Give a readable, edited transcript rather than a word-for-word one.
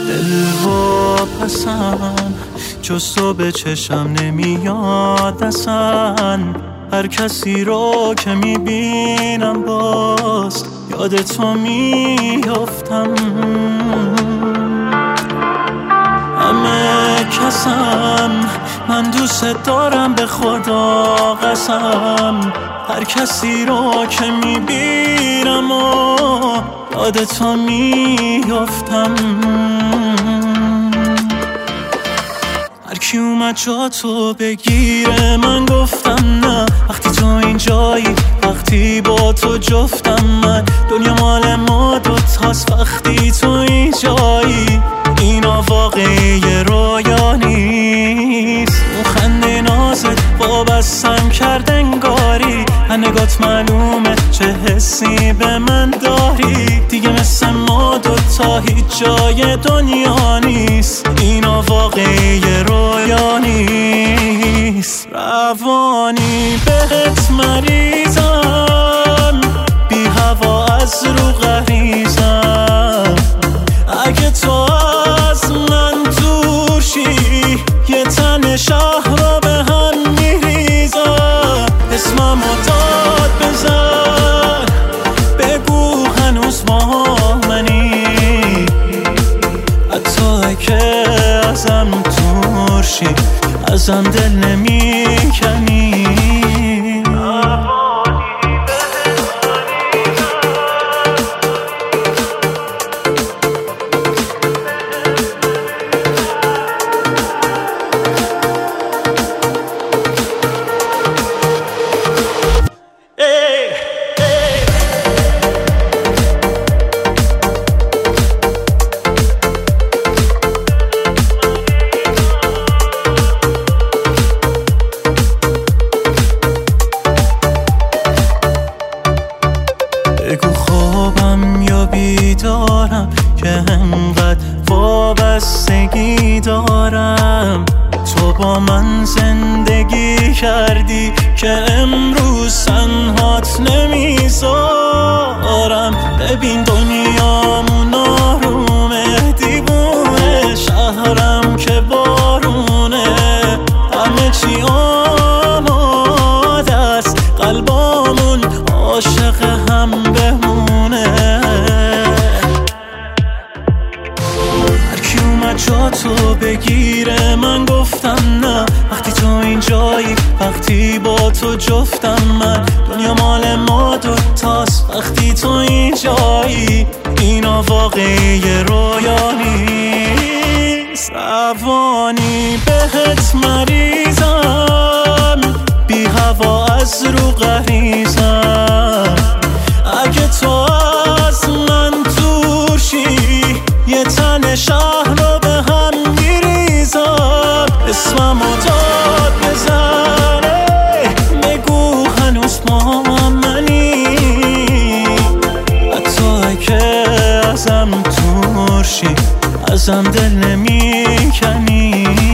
دل و پسم جز تو به چشم نمیاد اصلا. هر کسی رو که میبینم باز یاد تو میافتم. همه کسم من دوست دارم به خدا قسم. هر کسی رو که میبینم و یاد تو میافتم. هر کی اومد جا تو بگیره من گفتم نه. وقتی تو اینجایی وقتی با تو جفتم من. دنیا مال ما دوتاست وقتی تو اینجایی. اینا واقعی رویا نیست. اون خنده نازت وابستم کرد انگاری. نگات معلومه چه حسی به من داری. دیگه مثل ما دوتا هیچ جای دنیا نیست. اینا واقعی رویا نیست. روانی بهت مریضم، بی هوا از رو غریزم. اگه تو از من دور شی یه تن شهر رو به هم میریزم. اسممو داد بزن بگو هنوز با منی. حتی که ازم دور شی ازم دل نمیکنی. بگو خوابم یا بیدارم که انقدر وابستگی دارم. تو با من زندگی کردی که امروز تنهات نمیذارم. ببین دنیامون آرومه، دیوونه شهرم که بارونه. همه چی آماده است، قلبامون عاشق هم بمونه. هر کی اومد جا تو بگیره من گفتم نه. وقتی تو اینجایی وقتی با تو جفتم من. دنیا مال ما دوتاست وقتی تو اینجایی. اینا واقعی رویا نیست. روانی بهت مریضم، بی هوا از رو غریزم. اگه تو از من دور شی یه تن شهر رو به هم میریزم. اسممو داد بزنه بگو هنوز با منی. حتی که ازم دور شی ازم دل نمیکنی.